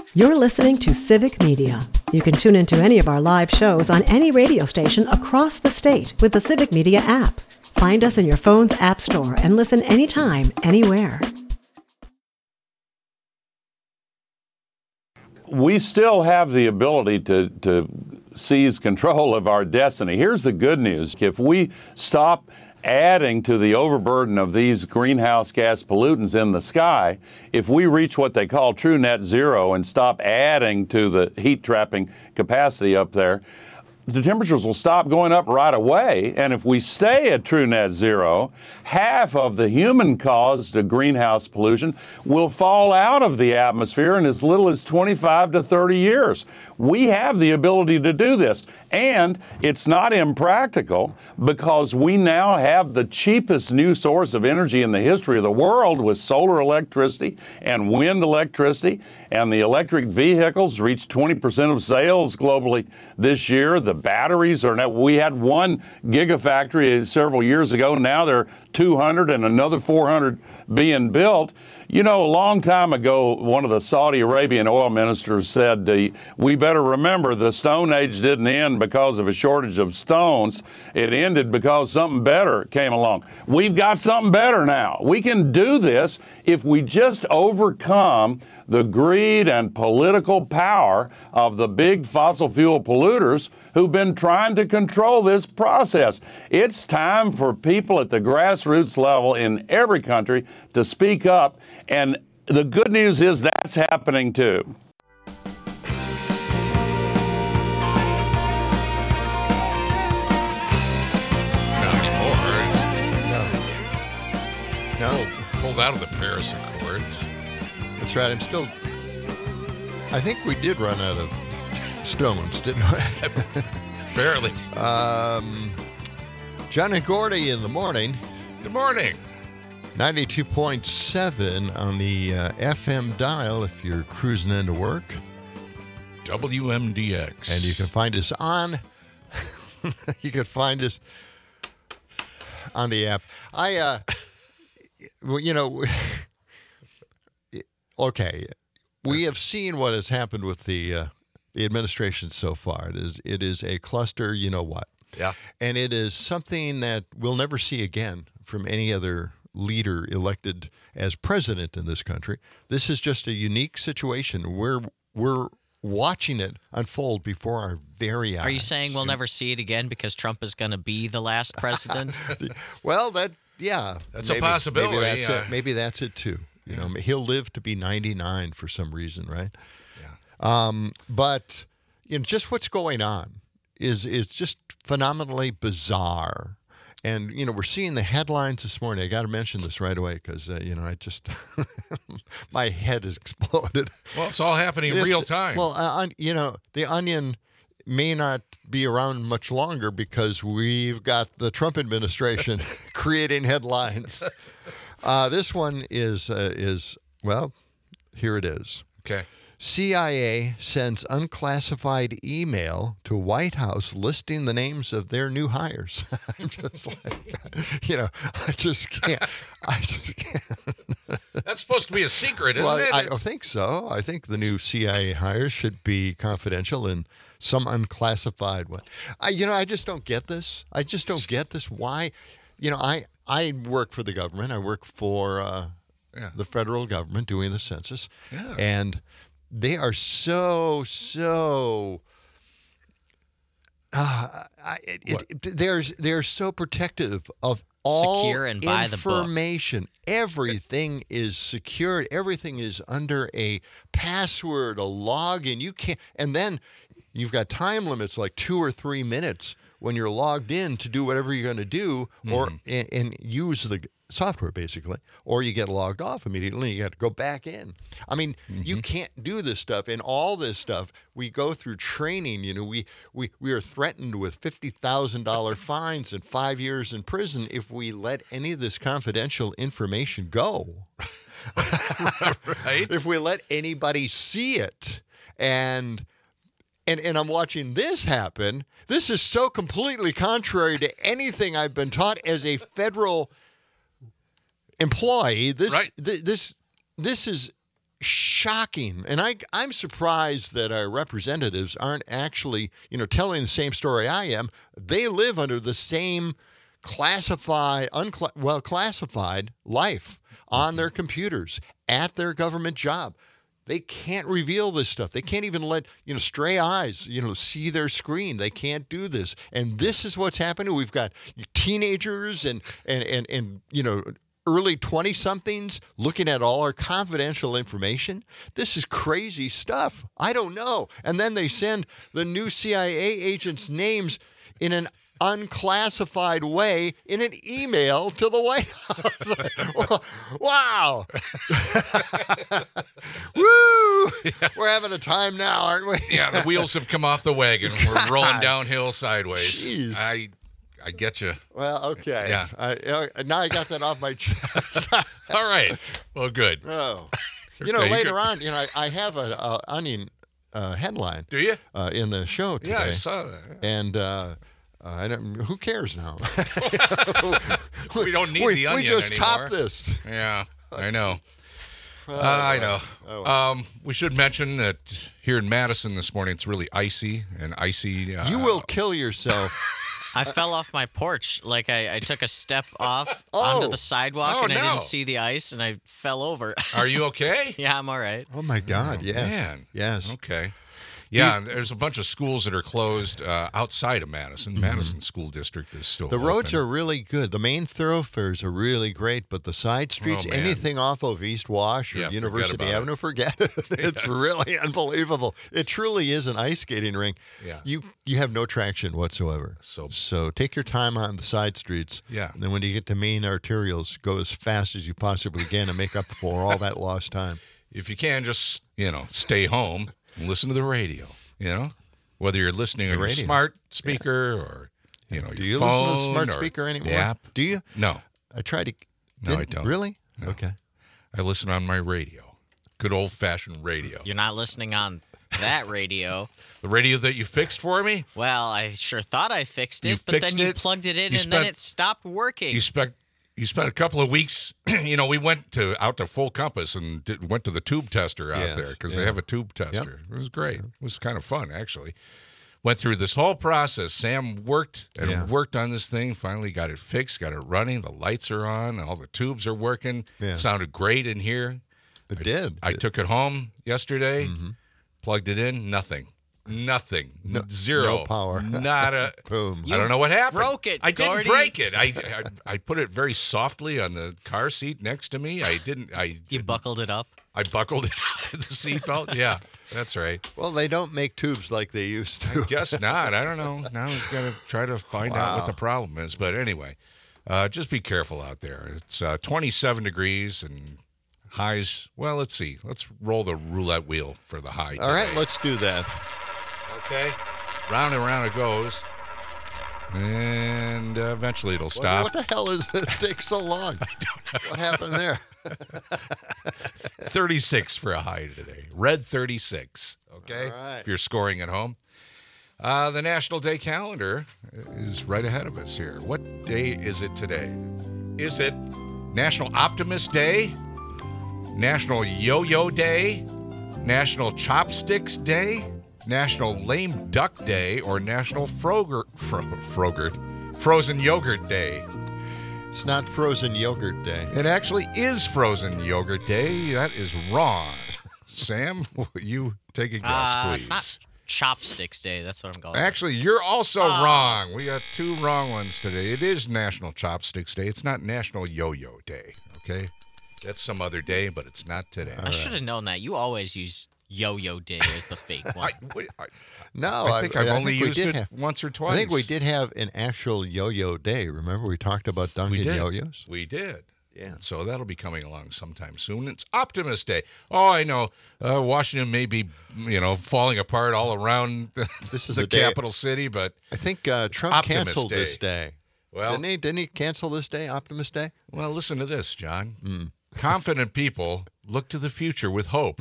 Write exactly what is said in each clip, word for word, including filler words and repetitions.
You're listening to Civic Media. You can tune into any of our live shows on any radio station across the state with the Civic Media app. Find us in your phone's app store and listen anytime, anywhere. We still have the ability to, to seize control of our destiny. Here's the good news. If we stop adding to the overburden of these greenhouse gas pollutants in the sky, if we reach what they call true net zero and stop adding to the heat trapping capacity up there, the temperatures will stop going up right away. And if we stay at true net zero, half of the human-caused greenhouse pollution will fall out of the atmosphere in as little as twenty-five to thirty years. We have the ability to do this. And it's not impractical because we now have the cheapest new source of energy in the history of the world with solar electricity and wind electricity. And the electric vehicles reached twenty percent of sales globally this year. The batteries are now, we had one gigafactory several years ago. Now there are two hundred and another four hundred being built. You know, a long time ago, one of the Saudi Arabian oil ministers said, uh, we better remember the Stone Age didn't end because of a shortage of stones. It ended because something better came along. We've got something better now. We can do this if we just overcome the greed and political power of the big fossil fuel polluters who've been trying to control this process. It's time for people at the grassroots level in every country to speak up. And the good news is that's happening too. Not anymore. No. No. Pulled out of the Paris Accords. That's right. I'm still. I think we did run out of stones, didn't we? Barely. Um, John and Gordy in the morning. Good morning. ninety-two point seven on the uh, F M dial if you're cruising into work. W M D X. And you can find us on. you can find us on the app. I, uh, well, you know. Okay, we have seen what has happened with the uh, the administration so far. It is it is a cluster, you know what? Yeah. And it is something that we'll never see again from any other leader elected as president in this country. This is just a unique situation. We're we're watching it unfold before our very eyes. Are you saying we'll never see it again because Trump is going to be the last president? Well, that yeah, that's maybe, a possibility. Maybe that's, uh, it. Maybe that's it too. You yeah. know, he'll live to be ninety-nine for some reason, right? Yeah. Um, but you know, just what's going on is is just phenomenally bizarre. And, you know, we're seeing the headlines this morning. I got to mention this right away because, uh, you know, I just, my head has exploded. Well, it's all happening in It's- real time. Well, uh, you know, the Onion may not be around much longer because we've got the Trump administration creating headlines. Uh, this one is, uh, is well, here it is. Okay. C I A sends unclassified email to White House listing the names of their new hires. I'm just like, you know, I just can't. I just can't. That's supposed to be a secret, isn't well, it? I, I think so. I think the new C I A hires should be confidential in some unclassified way. I, you know, I just don't get this. I just don't get this. Why? You know, I, I work for the government. I work for uh, yeah. the federal government doing the census. Yeah. And they are so, so, uh, I, it, it, they're, they're so protective of all Secure and by the book. information. Everything is secured. Everything is under a password, a login. You can't, and then you've got time limits like two or three minutes when you're logged in to do whatever you're going to do, or Mm-hmm. and, and use the software basically, or you get logged off immediately. You got to go back in. I mean, Mm-hmm. you can't do this stuff, and all this stuff we go through training. You know, we we we are threatened with fifty thousand dollar fines and five years in prison if we let any of this confidential information go. Right? If we let anybody see it, and. And and I'm watching this happen. This is so completely contrary to anything I've been taught as a federal employee. This Right. th- this this is shocking. And I, I'm surprised that our representatives aren't actually, you know, telling the same story I am. They live under the same classified, uncla- well, classified life on their computers at their government job. They can't reveal this stuff. They can't even let, you know, stray eyes, you know, see their screen. They can't do this. And this is what's happening. We've got teenagers and, and, and, and you know, early twenty-somethings looking at all our confidential information. This is crazy stuff. I don't know. And then they send the new C I A agents' names in an unclassified way in an email to the White House. Wow. Woo! Yeah. We're having a time now, aren't we? Yeah, the wheels have come off the wagon. We're rolling downhill sideways. Jeez. I I get you. Well, okay. Yeah. I, uh, now I got that off my chest. All right. Well, good. Oh. You know, Okay, you later could- on, you know, I, I have an uh, Onion uh, headline Do you? uh, in the show today. Yeah, I saw that. And uh, uh, I don't, who cares now? We don't need we, the we onion just anymore. topped this. Yeah, I know. Oh, Uh, I know. Oh, well. Um, we should mention that here in Madison this morning, it's really icy and icy. Uh, You will kill yourself. I fell off my porch. Like I, I took a step off Oh. onto the sidewalk Oh, and I no. didn't see the ice and I fell over. Are you okay? Yeah, I'm all right. Oh, my God. Yes. Man. Yes. Okay. Yeah, and there's a bunch of schools that are closed uh, outside of Madison. Madison School District is still The roads open. are really good. The main thoroughfares are really great, but the side streets, Oh, man. anything off of East Wash or Yeah, forget University about it. Avenue, forget it. It's really unbelievable. It truly is an ice skating rink. Yeah. You you have no traction whatsoever. So- so take your time on the side streets. Yeah. And then when you get to main arterials, go as fast as you possibly can and make up for all that lost time. If you can, just, you know, stay home and listen to the radio, you know? Whether you're listening on your radio. smart speaker or, you know, Do your you phone listen to the smart or speaker anymore? the app. Do you? No, I tried to. No, I didn't- don't. Really? No. Okay. I listen on my radio. Good old-fashioned radio. You're not listening on that radio. The radio that you fixed for me? Well, I sure thought I fixed it, You but fixed then you it? plugged it in You and then spent- it stopped working. You spent you spent a couple of weeks. You know, we went to out to Full Compass and did, went to the tube tester out Yes, there because yeah. they have a tube tester. It was great. It was kind of fun actually. Went through this whole process. Sam worked and Yeah. worked on this thing. Finally got it fixed. Got it running. The lights are on. All the tubes are working. Yeah. Sounded great in here. It did. I It- took it home yesterday. Mm-hmm. Plugged it in. Nothing. Nothing. Zero. no power. Not a. Boom. I don't know what happened. broke it, I didn't Gordy. break it. I, I I put it very softly on the car seat next to me. I didn't. I you didn't- buckled it up. I buckled it to the seatbelt. Yeah, that's right. Well, they don't make tubes like they used to. Guess not. I don't know. Now he's got to try to find out what Wow. the problem is. But anyway, uh, just be careful out there. It's uh, twenty-seven degrees and highs. Well, let's see. Let's roll the roulette wheel for the high. All right, today. let's do that. Okay. Round and round it goes. And uh, eventually it'll What, stop. what the hell is it? It takes so long. What happened there? thirty-six for a high today. Red thirty-six. Okay. All right. If you're scoring at home. Uh, the National Day calendar is right ahead of us here. What day is it today? Is it National Optimist Day? National Yo-Yo Day? National Chopsticks Day? National Lame Duck Day? Or National Froger, Fro, Frogurt, Frozen Yogurt Day? It's not frozen yogurt day. It actually is Frozen Yogurt Day. That is wrong. Sam, will you take a guess, Uh, please? it's not Chopsticks Day. That's what I'm calling it. Actually, you're also Ah. wrong. We got two wrong ones today. It is National Chopsticks Day. It's not National Yo-Yo Day, okay? That's some other day, but it's not today. I should have known that. You always use Yo-Yo Day as the fake one. I, what- I, No, I think I've only think we used did it have- once or twice. I think we did have an actual yo-yo day. Remember we talked about We Dunkin' did. yo-yos? We did. Yeah. So that'll be coming along sometime soon. It's Optimist Day. Oh, I know. Uh, Washington may be, you know, falling apart all around the, This is the a day- capital city, but I think uh, Trump Optimist canceled Day. this day. well, didn't he? Didn't he cancel this day, Optimist Day? well, listen to this, John. Hmm. Confident people look to the future with hope.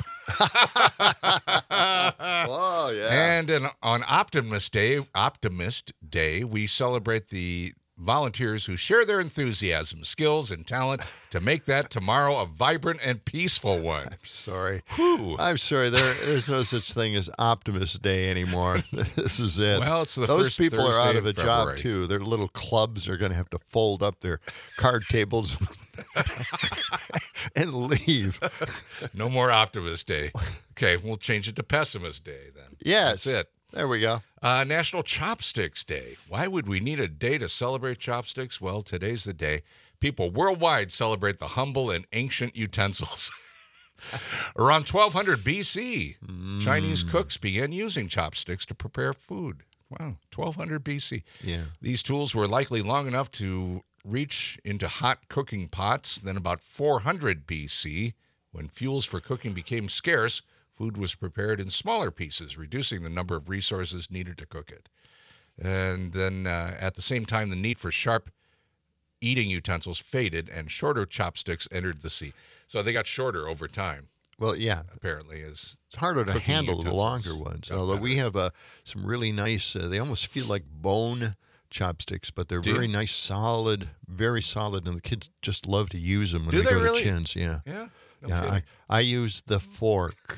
Oh, yeah. And an, on Optimist Day, Optimist Day, we celebrate the volunteers who share their enthusiasm, skills, and talent to make that tomorrow a vibrant and peaceful one. I'm sorry. Whew. I'm sorry. There is no such thing as Optimist Day anymore. This is it. Well, it's the Those first people are Thursday out of a of job, February. too. Their little clubs are going to have to fold up their card tables and leave. No more Optimist Day. Okay, we'll change it to Pessimist Day then. Yes. That's it. There we go. Uh, National Chopsticks Day. Why would we need a day to celebrate chopsticks? Well, today's the day. People worldwide celebrate the humble and ancient utensils. Around twelve hundred B C, mm. Chinese cooks began using chopsticks to prepare food. Wow, twelve hundred B C. Yeah. These tools were likely long enough to reach into hot cooking pots. Then about four hundred B C, when fuels for cooking became scarce, food was prepared in smaller pieces, reducing the number of resources needed to cook it. And then uh, at the same time, the need for sharp eating utensils faded and shorter chopsticks entered the scene. So they got shorter over time, Well, yeah. apparently. As It's harder to cooking handle the utensils longer ones. got Although better. we have uh, some really nice, uh, they almost feel like bone chopsticks, but they're Do you? very nice, solid, very solid, and the kids just love to use them when Do they, they go really? to chins. Yeah. Yeah? No yeah, kidding. I, I use the fork.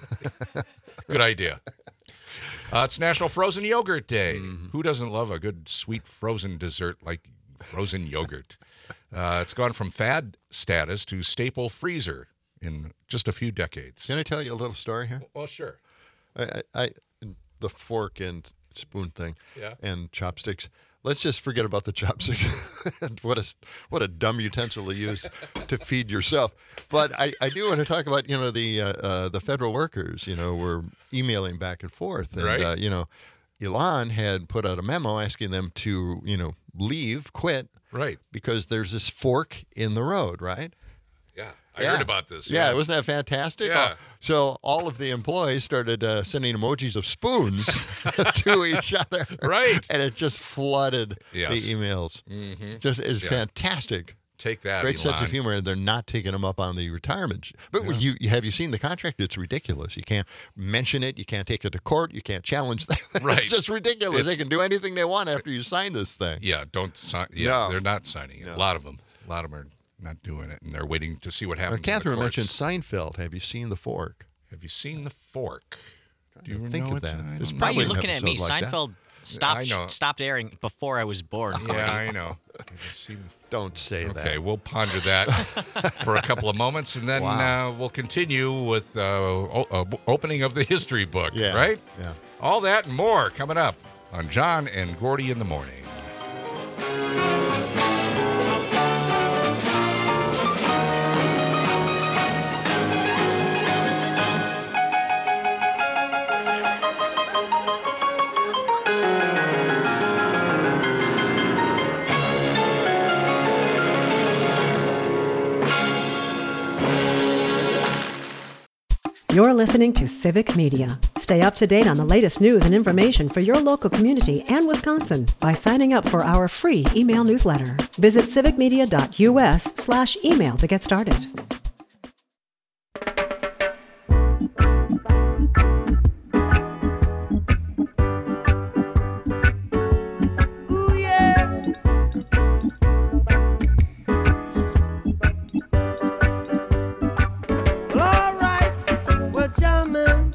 Good idea. Uh, it's National Frozen Yogurt Day. Mm-hmm. Who doesn't love a good sweet frozen dessert like frozen yogurt? Uh, it's gone from fad status to staple freezer in just a few decades. Can I tell you a little story here? Well, sure. I, I, I the fork and spoon thing, Yeah. and chopsticks. Let's just forget about the chopsticks. what a what a dumb utensil to use to feed yourself. But I, I do want to talk about you know the uh, uh, the federal workers. You know, were emailing back and forth, and Right. uh, you know, Elon had put out a memo asking them to you know leave, quit, Right. because there's this fork in the road, right? Yeah. I Yeah. heard about this. Yeah, wasn't that fantastic? Yeah. Oh, so all of the employees started uh, sending emojis of spoons to each other. Right. And it just flooded Yes. the emails. Mm-hmm. Just is Yeah. fantastic. Take that, Great sense of Elon. humor, and they're not taking them up on the retirement. But Yeah. you, you have you seen the contract? It's ridiculous. You can't mention it. You can't take it to court. You can't challenge them. Right. It's just ridiculous. It's- they can do anything they want after you sign this thing. Yeah, don't sign. Yeah, No. they're not signing it. No. A lot of them. A lot of them are not doing it, and they're waiting to see what Uh, happens. in the Catherine courts. mentioned Seinfeld. Have you seen the fork? Have you seen the fork? Do you think know of it's- that. I It's don't Why are know. you Probably an looking at me? episode like that. Seinfeld stopped I know. stopped airing before I was born. Yeah, I know. Have you seen the Don't say that. Okay, we'll ponder that for a couple of moments, and then Wow. uh, we'll continue with uh, o- uh, opening of the history book, Yeah. right? Yeah. All that and more coming up on John and Gordy in the Morning. You're listening to Civic Media. Stay up to date on the latest news and information for your local community and Wisconsin by signing up for our free email newsletter. Visit civicmedia.us slash email to get started. Ooh, yeah. Well, all right. Well, jamming.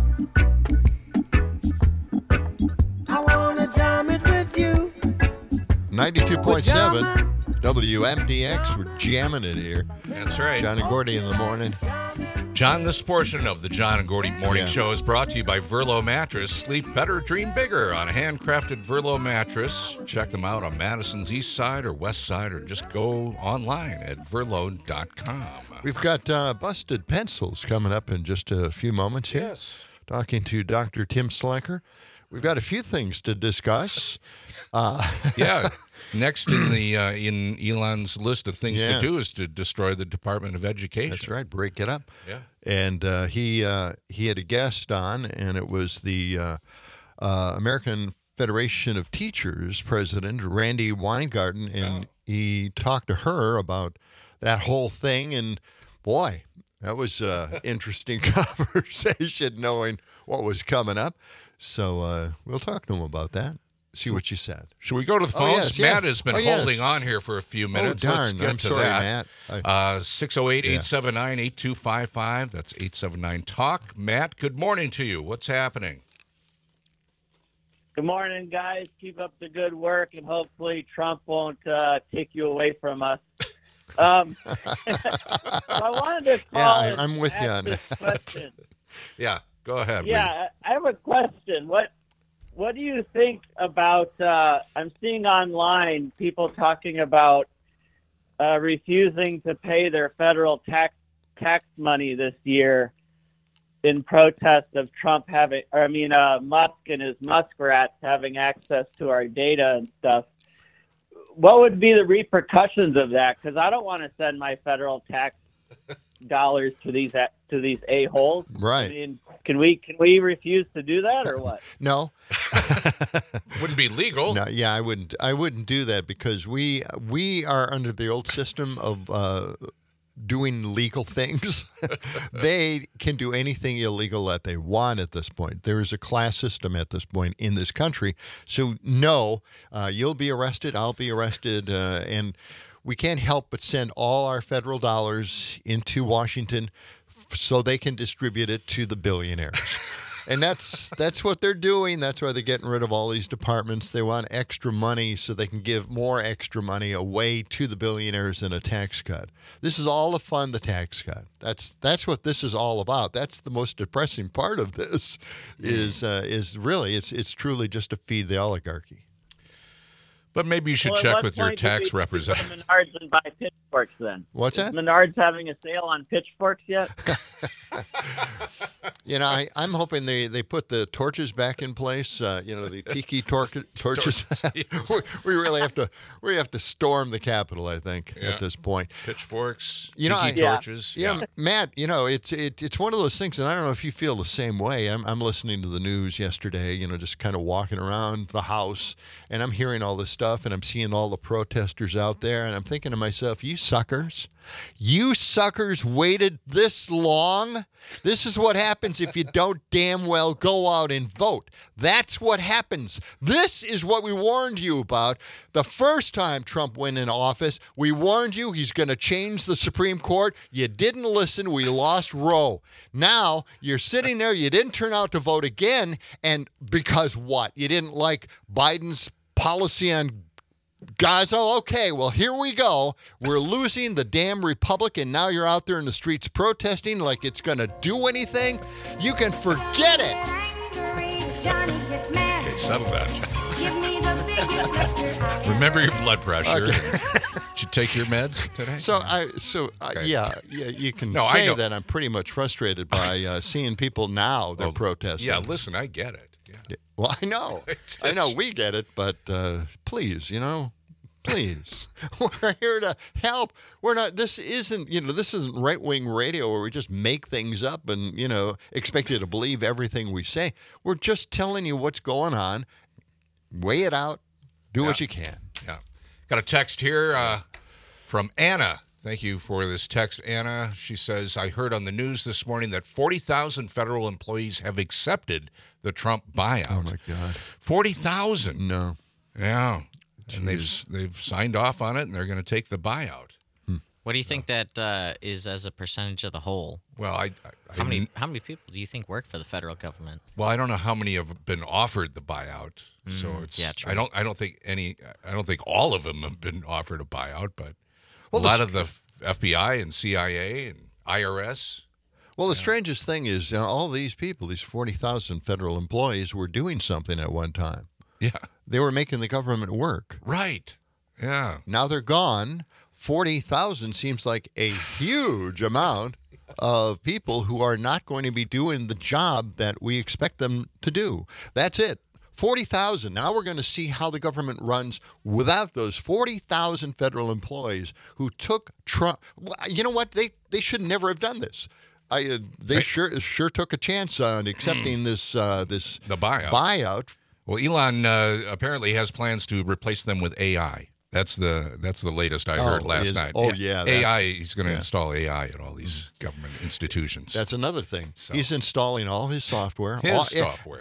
I wanna jam it with you. ninety-two point seven W M D X. We're jamming it here. That's right. John and Gordy in the morning. John, this portion of the John and Gordy Morning Yeah. Show is brought to you by Verlo Mattress. Sleep better, dream bigger on a handcrafted Verlo mattress. Check them out on Madison's east side or west side, or just go online at verlo dot com. We've got uh, busted pencils coming up in just a few moments here. Yes. Talking to Doctor Tim Slacker. We've got a few things to discuss. Uh, Yeah. Next in the uh, in Elon's list of things Yeah. to do is to destroy the Department of Education. that's right. Break it up. Yeah. And uh, he uh, he had a guest on, and it was the uh, uh, American Federation of Teachers president, Randy Weingarten, and Oh. he talked to her about that whole thing. And boy, that was an interesting conversation, knowing what was coming up. So uh, we'll talk to him about that. see what you said. Should we go to the Oh, phones? yes, yes. Matt has been Oh, yes. holding on here for a few minutes. Oh, darn. Let's get I'm to sorry, that. Matt. Uh, six oh eight, eight seven nine, eight two five five. That's eight seven nine talk. Matt, good morning to you. What's happening? Good morning, guys. Keep up the good work, and hopefully Trump won't uh, take you away from us. Um, so I wanted to call Yeah, I- and I'm with you ask on this that. question. Yeah, go ahead. Reed. Yeah, I have a question. What What do you think about? Uh, I'm seeing online people talking about uh, refusing to pay their federal tax tax money this year in protest of Trump having, or I mean, uh, Musk and his muskrats having access to our data and stuff. What would be the repercussions of that? Because I don't want to send my federal tax dollars to these to these a-holes. Right. I mean, can we can we refuse to do that or what? No. Wouldn't be legal. No, yeah, I wouldn't. I wouldn't do that because we we are under the old system of uh, doing legal things. They can do anything illegal that they want at this point. There is a class system at this point in this country. So no, uh, you'll be arrested. I'll be arrested, uh, and we can't help but send all our federal dollars into Washington f- so they can distribute it to the billionaires. And that's that's what they're doing. That's why they're getting rid of all these departments. They want extra money so they can give more extra money away to the billionaires in a tax cut. This is all to fund the tax cut. That's that's what this is all about. That's the most depressing part of this. Is uh, is really it's it's truly just to feed the oligarchy. But maybe you should Well, at check what with your point do we tax go to representative. Menards and buy pitchforks then. What's Is that? Menards having a sale on pitchforks yet? You know, I, I'm hoping they, they put the torches back in place. Uh, you know, the tiki tor- torches. we, we really have to we have to storm the Capitol. I think Yeah. at this point. Pitchforks, You know, tiki I- torches. Yeah, Matt. You know, it's it, it's one of those things, and I don't know if you feel the same way. I'm I'm listening to the news yesterday. You know, just kind of walking around the house, and I'm hearing all this stuff, and I'm seeing all the protesters out there, and I'm thinking to myself, you suckers. You suckers waited this long? This is what happens if you don't damn well go out and vote. That's what happens. This is what we warned you about. The first time Trump went in office, we warned you he's going to change the Supreme Court. You didn't listen. We lost Roe. Now you're sitting there. You didn't turn out to vote again. And because what? You didn't like Biden's policy on Gaza. Okay, well, here we go. We're losing the damn republic, and now you're out there in the streets protesting like it's going to do anything. You can forget it. Okay, settle down. Remember your blood pressure. Okay. Should take your meds today. So I, so uh, Okay. yeah, yeah, you can No, I say know. that I'm pretty much frustrated by uh, seeing people now they're Oh, protesting. Yeah, listen, I get it. Yeah. Well, I know, It's- I know, we get it, but uh, please, you know, please, we're here to help. We're not. This isn't, you know, this isn't right wing radio where we just make things up and you know expect you to believe everything we say. We're just telling you what's going on. Weigh it out. Do what Yeah. you can. Yeah. Got a text here uh, from Anna. Thank you for this text, Anna. She says, I heard on the news this morning that forty thousand federal employees have accepted the Trump buyout. Oh my God. forty thousand. No. Yeah. And they've they've signed off on it, and they're going to take the buyout. What do you think that uh, is as a percentage of the whole? Well, I, I How many how many people do you think work for the federal government? Well, I don't know how many have been offered the buyout. so it's yeah, true. I don't I don't think any I don't think all of them have been offered a buyout, but Well, a lot the- of the F B I and C I A and I R S. Well, the strangest thing is uh, all these people, these forty thousand federal employees, were doing something at one time. Yeah. They were making the government work. Right. Yeah. Now they're gone. forty thousand seems like a huge amount of people who are not going to be doing the job that we expect them to do. That's it. forty thousand. Now we're going to see how the government runs without those forty thousand federal employees who took Trump. You know what? They they should never have done this. I, uh, they Right. sure sure took a chance on accepting this uh, this The buyout. buyout. Well, Elon uh, apparently has plans to replace them with A I. That's the that's the latest I heard Oh, last is- night. oh, yeah, A I. that's- He's going to yeah. install A I at all these government institutions. That's another thing. So- He's installing all his software. His all, software. he-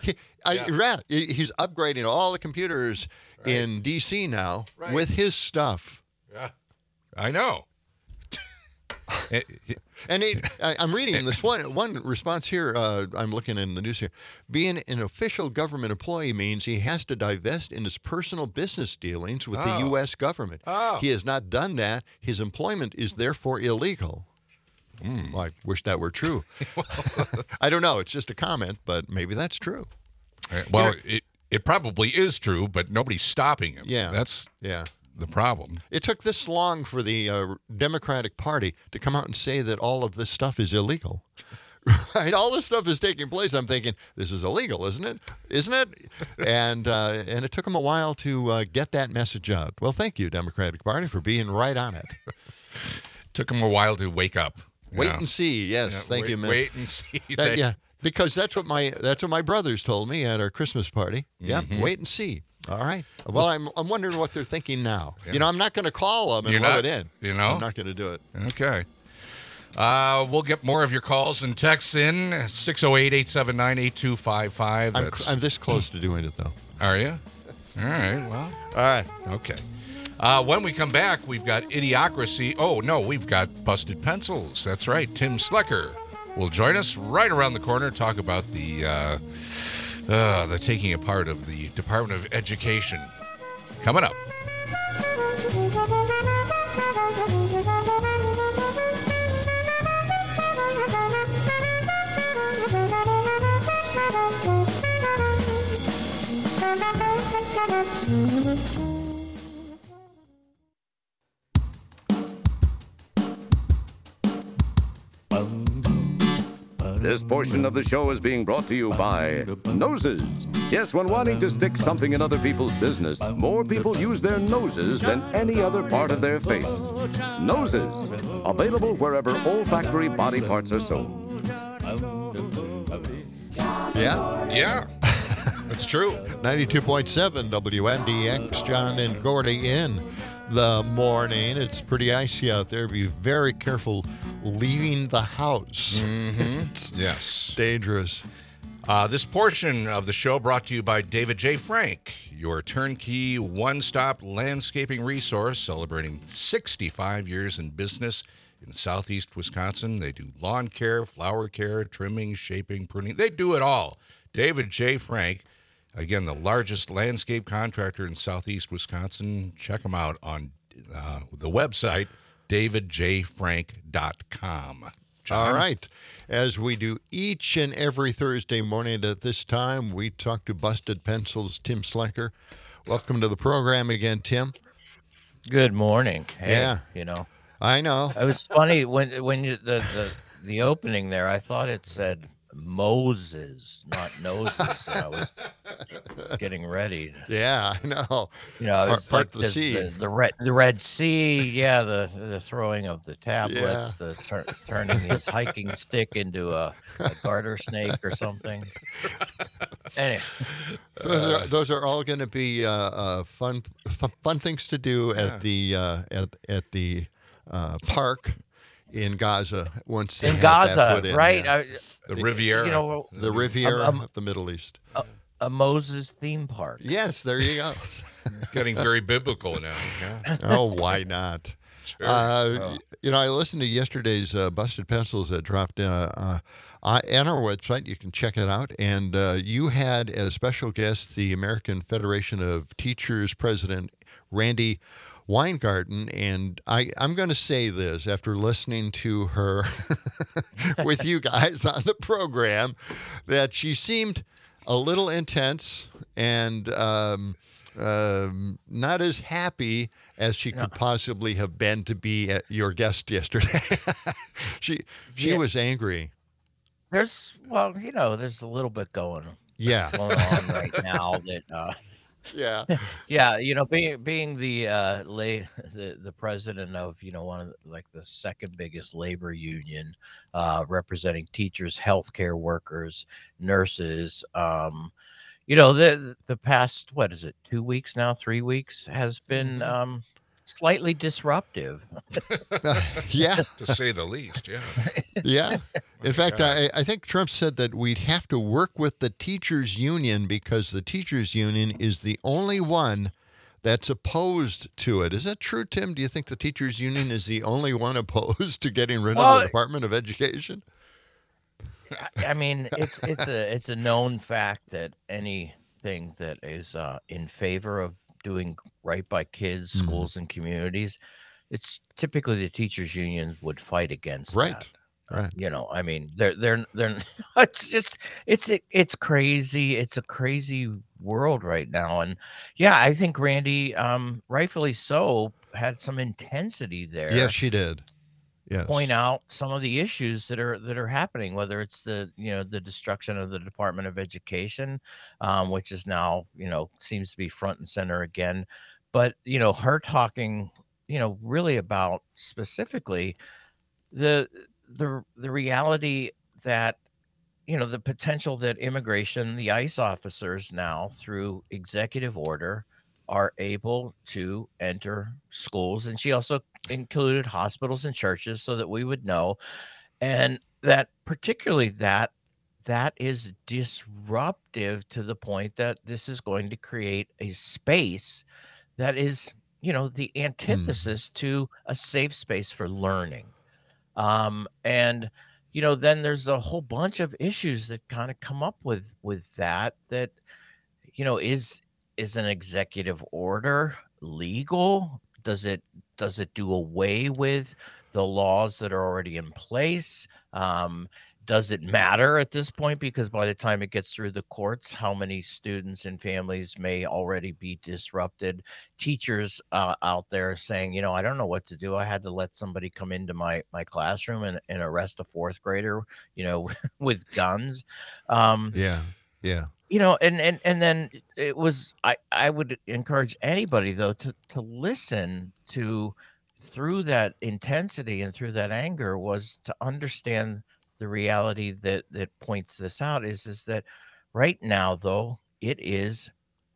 I, Yeah. yeah, he- he's upgrading all the computers in D C now Right. with his stuff. Yeah, I know. It- it- And he, I, I'm reading this one one response here. Uh, I'm looking in the news here. Being an official government employee means he has to divest in his personal business dealings with Oh. the U S government. Oh. He has not done that. His employment is therefore illegal. Hmm. Well, I wish that were true. I don't know. It's just a comment, but maybe that's true. well, You know- it it probably is true, but nobody's stopping him. Yeah. That's Yeah. the problem. It took this long for the uh, Democratic Party to come out and say that all of this stuff is illegal. Right? All this stuff is taking place. I'm thinking, this is illegal, isn't it? Isn't it? And uh, and it took them a while to uh, get that message out. Well, thank you, Democratic Party, for being right on it. Took him a while to wake up. Wait Yeah. and see. Yes, Yeah, thank wait, you, man. Wait and see. That- Thank- yeah, because that's what my that's what my brothers told me at our Christmas party. Yeah, Mm-hmm. wait and see. All right. Well, I'm I'm wondering what they're thinking now. You know, I'm not going to call them and You're rub not- it in. you know? I'm not going to do it. Okay. Uh, we'll get more of your calls and texts in six oh eight, eight seven nine, eight two five five. I'm I'm this close to doing it though. Are you? All right. Well, All right. okay. Uh, when we come back, we've got Idiocracy. Oh, no, we've got Busted Pencils. That's right. Tim Slecker will join us right around the corner, talk about the, uh, uh, the taking apart of the Department of Education. Coming up. This portion of the show is being brought to you by Noses. Yes, when wanting to stick something in other people's business, more people use their noses than any other part of their face. Noses, available wherever olfactory body parts are sold. Yeah. Yeah, that's true. ninety-two point seven W N D X, John and Gordy in the morning. It's pretty icy out there. Be very careful leaving the house. It's Yes. dangerous. Uh, this portion of the show brought to you by David J. Frank, your turnkey one-stop landscaping resource celebrating sixty-five years in business in southeast Wisconsin. They do lawn care, flower care, trimming, shaping, pruning. They do it all. David J. Frank, again, the largest landscape contractor in southeast Wisconsin. Check them out on uh, the website, david j frank dot com. John? All right. As we do each and every Thursday morning at this time, we talk to Busted Pencils, Tim Slecker. Welcome to the program again, Tim. Good morning. Hey, Yeah. you know, I know. it was funny when when you the, the the opening there. I thought it said Moses, not noses. And I was getting ready. Yeah, I know. You know, Part- it's part like the this, sea. the, the red the Red Sea. Yeah, the the throwing of the tablets, the tur- turning his hiking stick into a, a garter snake or something. Anyway, Those are those are all going to be uh, uh, fun f- fun things to do at the uh, at at the uh, park in Gaza once they in have that Gaza, put in, right? yeah. I, The Riviera. you know, The Riviera Um, um, of the Middle East. a Moses theme park. Yes, there you go. Getting very biblical now. Yeah. Oh, why not? Sure. Uh, You know, I listened to yesterday's uh, Busted Pencils that dropped uh, uh, on our website. You can check it out. And uh, you had as special guest the American Federation of Teachers president, Randy Weingarten. And I, I'm going to say this after listening to her with you guys on the program, that she seemed a little intense and um, um, not as happy as she could possibly have been to be at your guest yesterday. she she Yeah. was angry. There's well, you know, there's a little bit going Yeah, going on right now that uh yeah, yeah, you know, being being the uh lay the, the president of, you know, one of the, like the second biggest labor union, uh representing teachers, healthcare workers, nurses, um you know, the the past, what is it, two weeks now, three weeks has been um slightly disruptive. Uh, yeah. To say the least, yeah. Yeah. In fact, God. I, I think Trump said that we'd have to work with the teachers union because the teachers union is the only one that's opposed to it. Is that true, Tim? Do you think the teachers union is the only one opposed to getting rid Well, of the Department of Education? I mean, it's it's a it's a known fact that anything that is uh, in favor of doing right by kids, Mhm. schools, and communities, it's typically the teachers' unions would fight against Right. that. Right. You know, I mean, they're they're they're. It's just it's it's crazy. It's a crazy world right now, and yeah, I think Randy, um, rightfully so, had some intensity there. Yes, she did. Yes. Point out some of the issues that are that are happening, whether it's the you know the destruction of the Department of Education, um, which is now you know seems to be front and center again, but you know her talking you know really about specifically the the the reality that you know the potential that immigration, the ICE officers now through executive order are able to enter schools, and she also included hospitals and churches so that we would know, and that particularly that that is disruptive to the point that this is going to create a space that is you know the antithesis to a safe space for learning. Um, and you know then there's a whole bunch of issues that kind of come up with with that that you know is is an executive order legal? Does it does it do away with the laws that are already in place? Um, does it matter at this point? Because by the time it gets through the courts, how many students and families may already be disrupted? Teachers uh, out there saying, you know, I don't know what to do. I had to let somebody come into my my classroom and, and arrest a fourth grader, you know, with guns. Um, Yeah. Yeah. you know and and and then it was i i would encourage anybody though to to listen to through that intensity and through that anger was to understand the reality that that points this out is is that right now though it is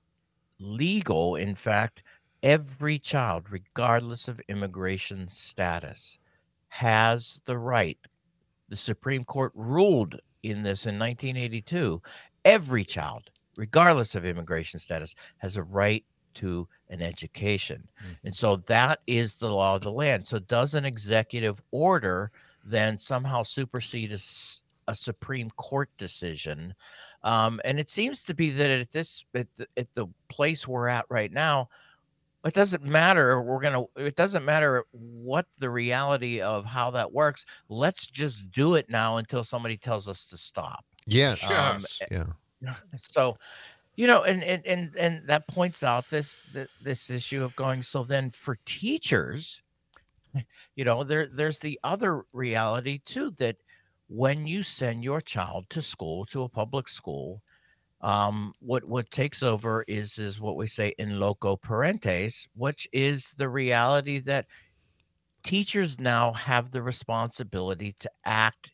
legal. In fact, every child regardless of immigration status has the right. The Supreme Court ruled in this in nineteen eighty-two. Every child, regardless of immigration status, has a right to an education. And so that is the law of the land. So does an executive order then somehow supersede a, s- a Supreme Court decision? Um, and it seems to be that at this at the, at the place we're at right now, it doesn't matter. We're gonna. It doesn't matter what the reality of how that works. Let's just do it now until somebody tells us to stop. Yes. Um, Yes. Yeah. so, you know, and and and and that points out this th- this issue of going. So then, for teachers, you know, there there's the other reality too that when you send your child to school to a public school, um, what what takes over is is what we say in loco parentis, which is the reality that teachers now have the responsibility to act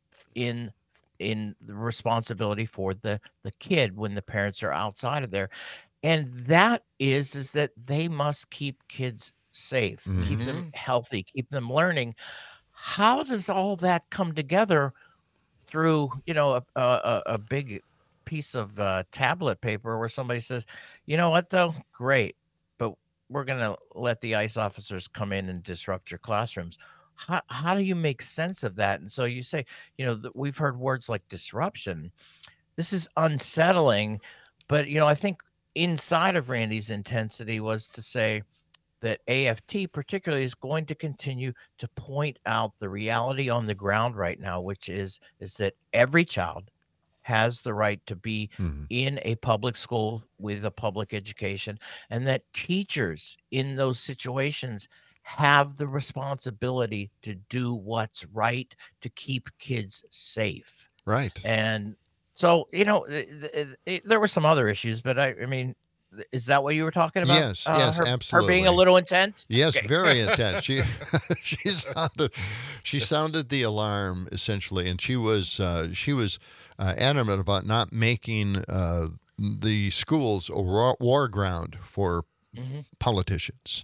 in in the responsibility for the the kid when the parents are outside of there, and that is is that they must keep kids safe, keep them healthy, keep them learning. How does all that come together through you know a a, a a big piece of uh, tablet paper where somebody says, you know what though, great, but we're gonna let the ICE officers come in and disrupt your classrooms. How, how do you make sense of that? And so you say, you know, th- we've heard words like disruption. This is unsettling, but you know, I think inside of Randy's intensity was to say that A F T particularly is going to continue to point out the reality on the ground right now, which is is that every child has the right to be Mhm. in a public school with a public education, and that teachers in those situations have the responsibility to do what's right to keep kids safe. Right. And so, you know, th- th- it, there were some other issues, but I, I mean, th- is that what you were talking about? Yes, Uh, yes, her, Her being absolutely. a little intense? Yes, Okay. very intense. She she sounded she sounded the alarm essentially, and she was uh, she was uh, adamant about not making uh, the schools a war, war ground for Mhm. politicians.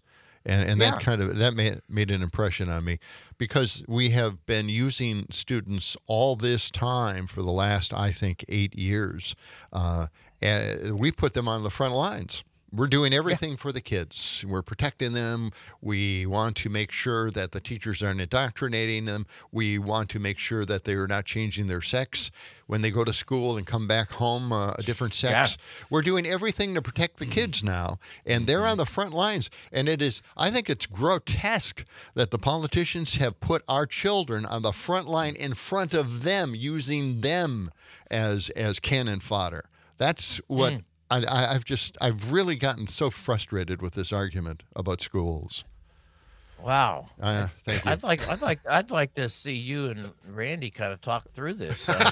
And, and that Yeah. kind of that made made an impression on me, because we have been using students all this time for the last, I think, eight years. Uh, and we put them on the front lines. We're doing everything for the kids. We're protecting them. We want to make sure that the teachers aren't indoctrinating them. We want to make sure that they are not changing their sex when they go to school and come back home uh, a different sex. We're doing everything to protect the kids now, and they're on the front lines. And it is, I think it's grotesque that the politicians have put our children on the front line in front of them, using them as as cannon fodder. That's what. Mm. I, I, I've just, I've really gotten so frustrated with this argument about schools. Wow. Uh, thank you. I'd like, I'd like, I'd like to see you and Randy kind of talk through this. Uh,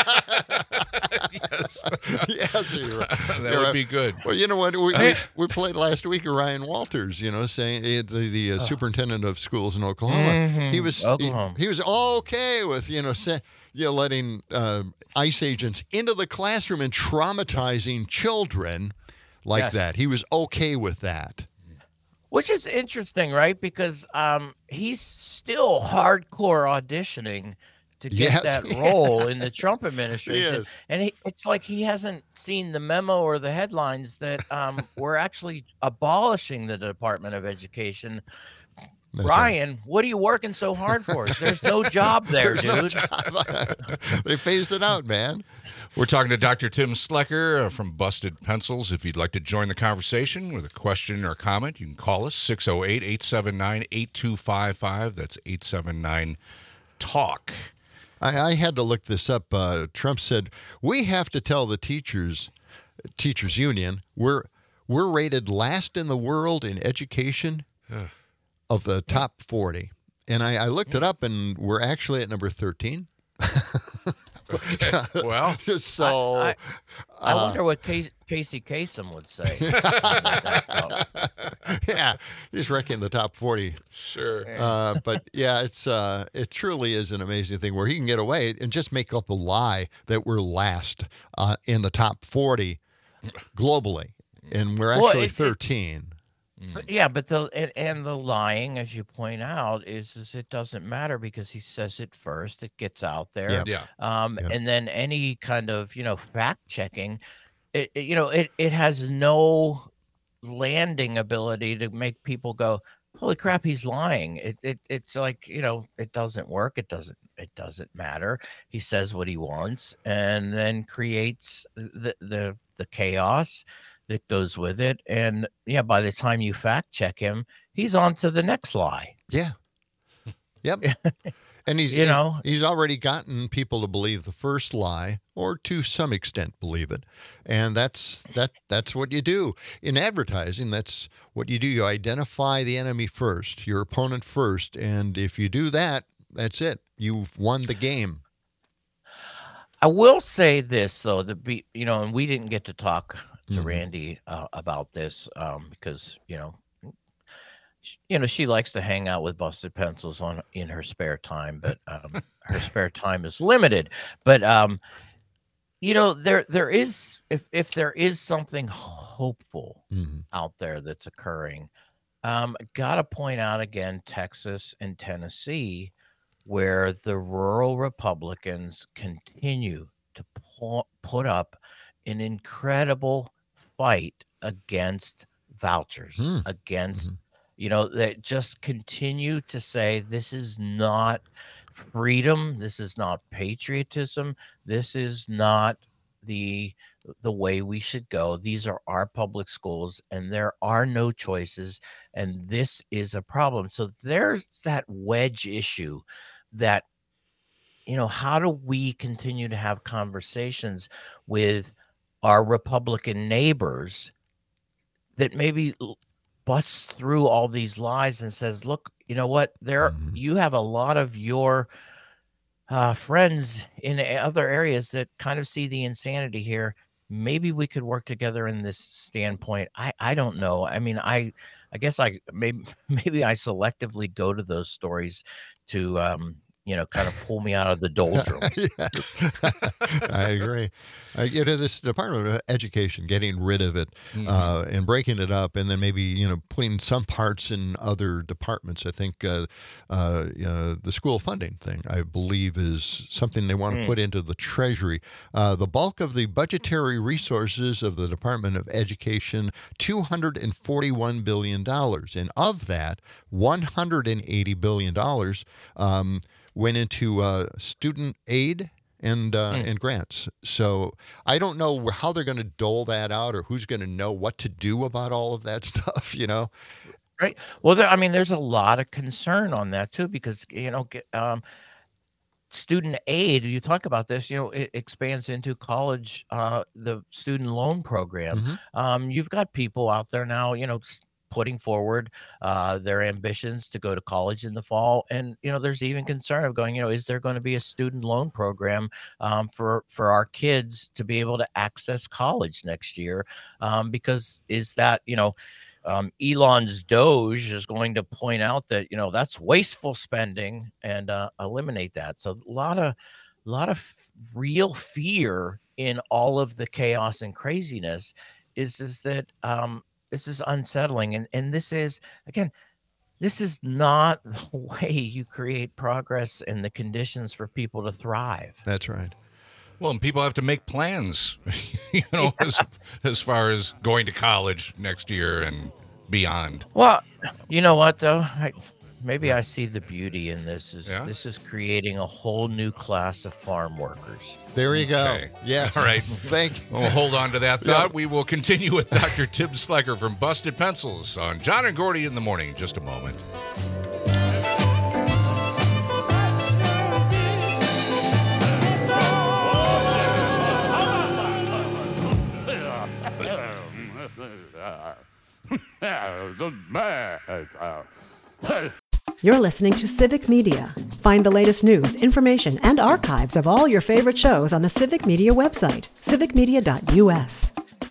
yes, yes, you're right. that You're would right. be good. Well, you know what? We, we, we played last week Ryan Walters, you know, saying eh, the, the uh, superintendent of schools in Oklahoma. Mhm. He was, Oklahoma. he, he was okay with, you know, say, you know, letting uh, ICE agents into the classroom and traumatizing children like Yes. that. He was okay with that. Which is interesting, right? Because um, he's still hardcore auditioning to get Yes, that yeah. role in the Trump administration. Yes. And he, it's like he hasn't seen the memo or the headlines that um, we're actually abolishing the Department of Education. That's Ryan, what are you working so hard for? There's no job there, There's no dude. job. They phased it out, man. We're talking to Doctor Tim Slecker uh, from Busted Pencils. If you'd like to join the conversation with a question or comment, you can call us six oh eight, eight seven nine, eight two five five. That's eight seven nine, talk. I, I had to look this up. Uh, Trump said, we have to tell the teachers, teachers union, we're, we're rated last in the world in education of the top forty. And I, I looked it up, and we're actually at number thirteen. Okay. Well, so I, I, I uh, wonder what Casey, Casey Kasem would say. yeah, he's wrecking the top forty. Sure. Uh, but yeah, it's uh, it truly is an amazing thing where he can get away and just make up a lie that we're last uh, in the top forty globally, and we're Well, actually it- it- thirteen. But yeah, but the and, and the lying, as you point out, is is it doesn't matter because he says it first. It gets out there. Yep. Yeah. Um, Yep. and then any kind of, you know, fact checking, it, it- you know, it, it has no landing ability to make people go, holy crap, he's lying. It, it it's like, you know, it doesn't work. It doesn't it doesn't matter. He says what he wants and then creates the the the chaos that goes with it. And yeah, by the time you fact check him, he's on to the next lie. Yeah. Yep. And he's You he's- know? he's already gotten people to believe the first lie, or to some extent believe it, and that's that. That's what you do in advertising. That's what you do. You identify the enemy first, your opponent first, and if you do that, that's it. You've won the game. I will say this though, that be you know, and we didn't get to talk to Mhm. Randy uh, about this um, because you know, sh- you know, she likes to hang out with Busted Pencils on in her spare time, but um, her spare time is limited. But um, you know, there there is if if there is something hopeful Mhm. out there that's occurring, um, got to point out again Texas and Tennessee, where the rural Republicans continue to pu- put up an incredible fight against vouchers, Hmm. against, you know, that just continue to say this is not freedom, this is not patriotism, this is not the the way we should go. These are our public schools and there are no choices, and this is a problem. So there's that wedge issue that, you know, how do we continue to have conversations with our Republican neighbors that maybe l- busts through all these lies and says, look, you know what, there Mhm. you have a lot of your uh, friends in a- other areas that kind of see the insanity here. Maybe we could work together in this standpoint. I, I don't know. I mean, I I guess I maybe maybe I selectively go to those stories to um, you know, kind of pull me out of the doldrums. Yes, I agree. Uh, you know, this Department of Education, getting rid of it Mhm. uh, and breaking it up, and then maybe you know putting some parts in other departments. I think uh, uh, you know, the school funding thing, I believe, is something they want to Mm. put into the Treasury. Uh, the bulk of the budgetary resources of the Department of Education, two hundred forty-one billion dollars, and of that, one hundred eighty billion dollars um, went into uh, student aid and uh, Mm. and grants. So I don't know how they're going to dole that out, or who's going to know what to do about all of that stuff. You know, Right. Well, there, I mean, there's a lot of concern on that too, because you know, ge- um, student aid. You talk about this, you know, it expands into college, uh, the student loan program. Mhm. Um, you've got people out there now, you know, s- putting forward uh, their ambitions to go to college in the fall, and you know, there's even concern of going, you know, is there going to be a student loan program um, for for our kids to be able to access college next year? Um, because is that, you know, um, Elon's Doge is going to point out that you know that's wasteful spending and uh, eliminate that. So a lot of, lot of f- real fear in all of the chaos and craziness is is that um, this is unsettling, and and this is again. This is not the way you create progress and the conditions for people to thrive. that's right. Well, and people have to make plans, you know, as, as far as going to college next year and beyond. Well, you know what though? I, maybe I see the beauty in this. Is Yeah? this is creating a whole new class of farm workers. There you Okay. go. Yes. All right. Thank you. Well, hold on to that thought. We will continue with Doctor Tim Slecker from Busted Pencils on John and Gordy in the morning in just a moment. You're listening to Civic Media. Find the latest news, information, and archives of all your favorite shows on the Civic Media website, civic media dot u s.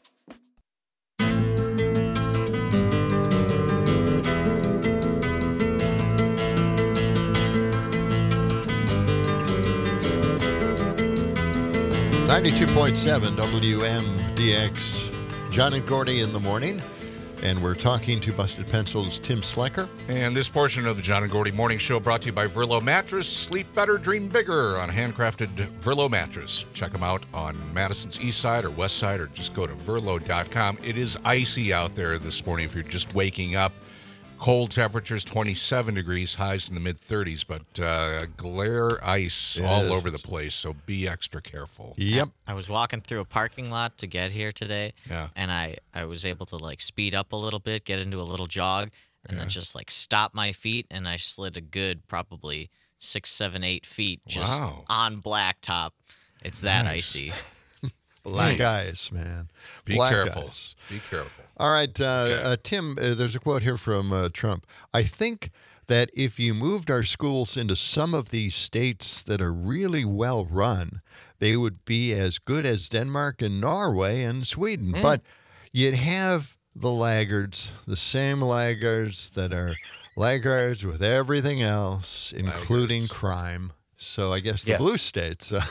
ninety-two point seven W M D X, John and Gordy in the morning. And we're talking to Busted Pencils' Tim Slecker. And this portion of the John and Gordy Morning Show brought to you by Verlo Mattress. Sleep better, dream bigger on a handcrafted Verlo mattress. Check them out on Madison's east side or west side, or just go to verlo dot com. It is icy out there this morning if you're just waking up. Cold temperatures, twenty-seven degrees, highs in the mid thirties, but uh, glare ice It all is. over the place, so be extra careful. Yep. I was walking through a parking lot to get here today, Yeah. and I, I was able to like speed up a little bit, get into a little jog, and then just like stop my feet, and I slid a good probably six, seven, eight feet just Wow. on blacktop. It's that Nice. icy. Black eyes, man. Be Black careful. eyes. Be careful. All right, uh, Okay. uh, Tim, uh, there's a quote here from uh, Trump. I think that if you moved our schools into some of these states that are really well run, they would be as good as Denmark and Norway and Sweden. But you'd have the laggards, the same laggards that are laggards with everything else, including Laggards. crime. So I guess the Yeah. blue states, uh,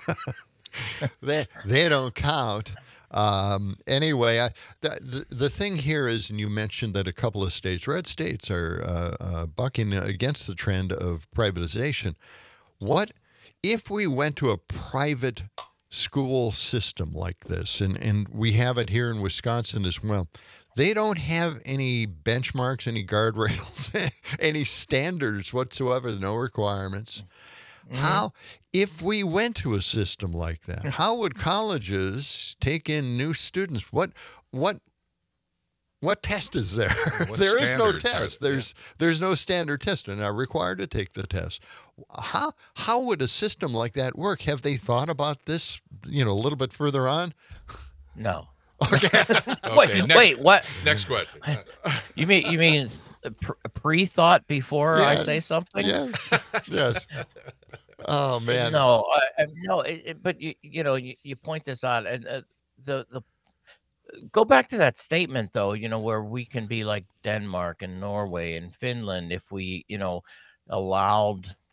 they they don't count. Um, anyway, I, the, the the thing here is, and you mentioned that a couple of states, red states, are uh, uh, bucking against the trend of privatization. What if we went to a private school system like this, and, and we have it here in Wisconsin as well? They don't have any benchmarks, any guardrails, any standards whatsoever, no requirements. How, if we went to a system like that, how would colleges take in new students? What, what, what test is there? What There is no standards are- test. There's, there's no standard test. They're not required to take the test. How, how would a system like that work? Have they thought about this? You know, a little bit further on. No. Okay, wait, next, wait, what? Next question. You mean you mean pr- pre-thought before I Yeah. say something? Yes, yes. Oh man. No, I, I, no. It, it- but you you know you, you point this out, and uh, the the go back to that statement though. You know where we can be like Denmark and Norway and Finland if we you know allowed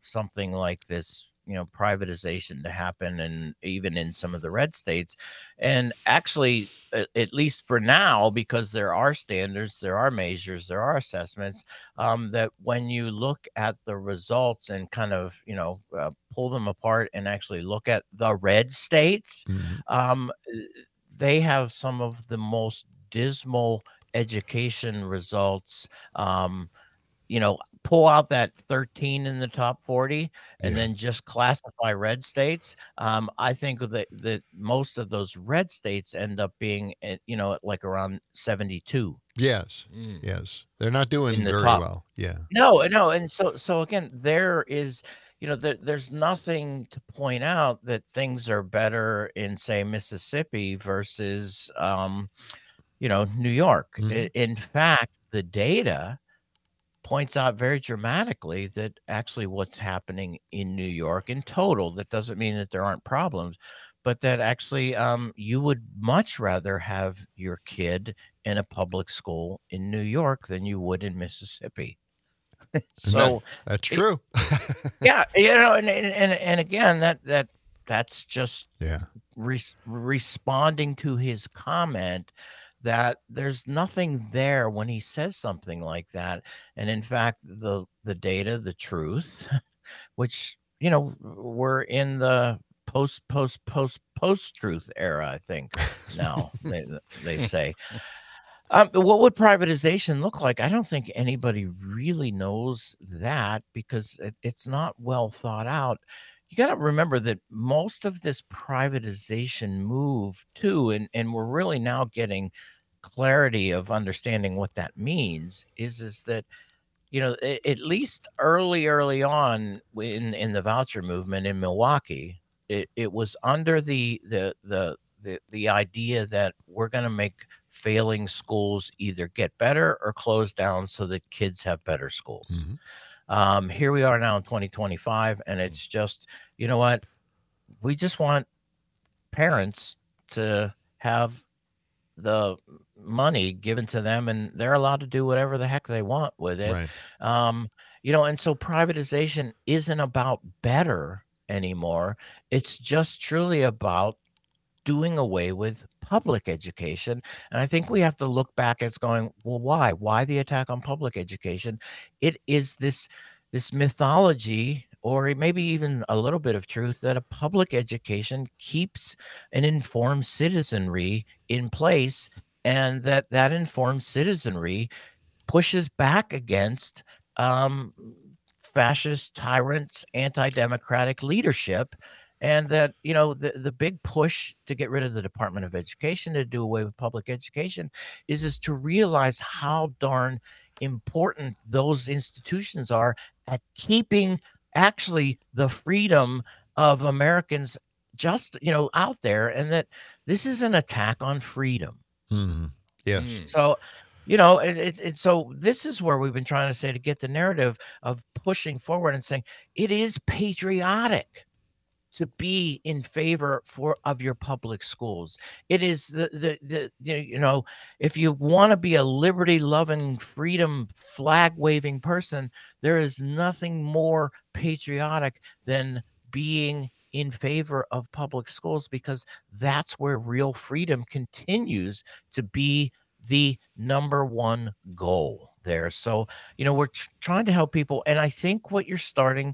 something like this, you know, privatization to happen, and even in some of the red states. And actually, at least for now, because there are standards, there are measures, there are assessments, um, that when you look at the results and kind of, you know, uh, pull them apart and actually look at the red states, Mhm. um, they have some of the most dismal education results. Um, you know, pull out that thirteen in the top forty and Yeah. then just classify red states. Um, I think that that most of those red states end up being, at, you know, like around seventy-two Yes. Mm. Yes. They're not doing in the very top. well. Yeah. No, no, and so so again, there is, you know, there, there's nothing to point out that things are better in, say, Mississippi versus, um, you know, New York. I- Mhm. In fact, the data points out very dramatically that actually what's happening in New York in total, that doesn't mean that there aren't problems, but that actually um, you would much rather have your kid in a public school in New York than you would in Mississippi. And So, that- that's it- true. yeah, you know, and and and, and again, that that that's just Yeah. res- responding to his comment that there's nothing there when he says something like that. And in fact, the the data, the truth, which, you know, we're in the post post post post truth era, I think now they they say. Um, what would privatization look like? I don't think anybody really knows that, because it, it's not well thought out. You got to remember that most of this privatization move too, and, and we're really now getting clarity of understanding what that means, is is that, you know, a- at least early, early on in in the voucher movement in Milwaukee, it, it was under the the the the the idea that we're going to make failing schools either get better or close down so that kids have better schools. Mhm. Um, here we are now in twenty twenty-five, and it's just, you know what, we just want parents to have the money given to them, and they're allowed to do whatever the heck they want with it. Right. Um, you know, and so privatization isn't about better anymore. It's just truly about doing away with public education. And I think we have to look back at going, well, why? Why the attack on public education? It is this this mythology, or maybe even a little bit of truth, that a public education keeps an informed citizenry in place, and that that informed citizenry pushes back against um, fascist tyrants, anti-democratic leadership. And that, you know, the, the big push to get rid of the Department of Education, to do away with public education, is is to realize how darn important those institutions are at keeping actually the freedom of Americans just, you know, out there, and that this is an attack on freedom. Mhm. Yes. Mm. So, you know, it, it, it, so this is where we've been trying to say, to get the narrative of pushing forward and saying it is patriotic to be in favor for of your public schools. It is the the, the, the you know, if you want to be a liberty loving, freedom flag waving person, there is nothing more patriotic than being in favor of public schools, because that's where real freedom continues to be the number one goal there. So, you know, we're tr- trying to help people, and I think what you're starting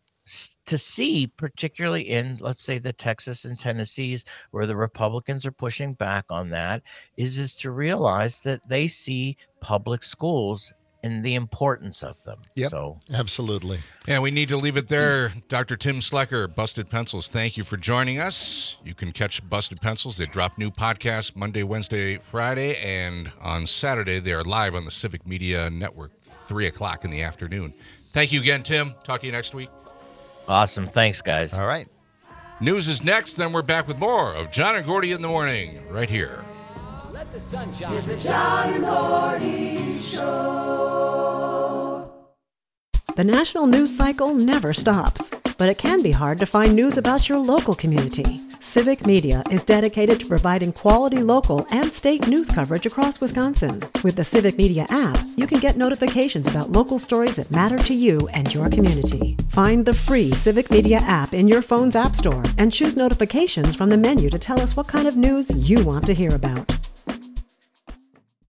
s- to see, particularly in, let's say, the Texas and Tennessees, where the Republicans are pushing back on that, is is to realize that they see public schools and the importance of them. Yep. So Absolutely. And we need to leave it there. Doctor Tim Slecker, Busted Pencils, thank you for joining us. You can catch Busted Pencils. They drop new podcasts Monday, Wednesday, Friday, and on Saturday they are live on the Civic Media Network, three o'clock in the afternoon. Thank you again, Tim. Talk to you next week. awesome. Thanks, guys. All right. News is next, then we're back with more of John and Gordy in the Morning right here. Let the sunshine. It's the John and Gordy Show. The national news cycle never stops. but it can be hard to find news about your local community. Civic Media is dedicated to providing quality local and state news coverage across Wisconsin. With the Civic Media app, you can get notifications about local stories that matter to you and your community. Find the free Civic Media app in your phone's app store and choose notifications from the menu to tell us what kind of news you want to hear about.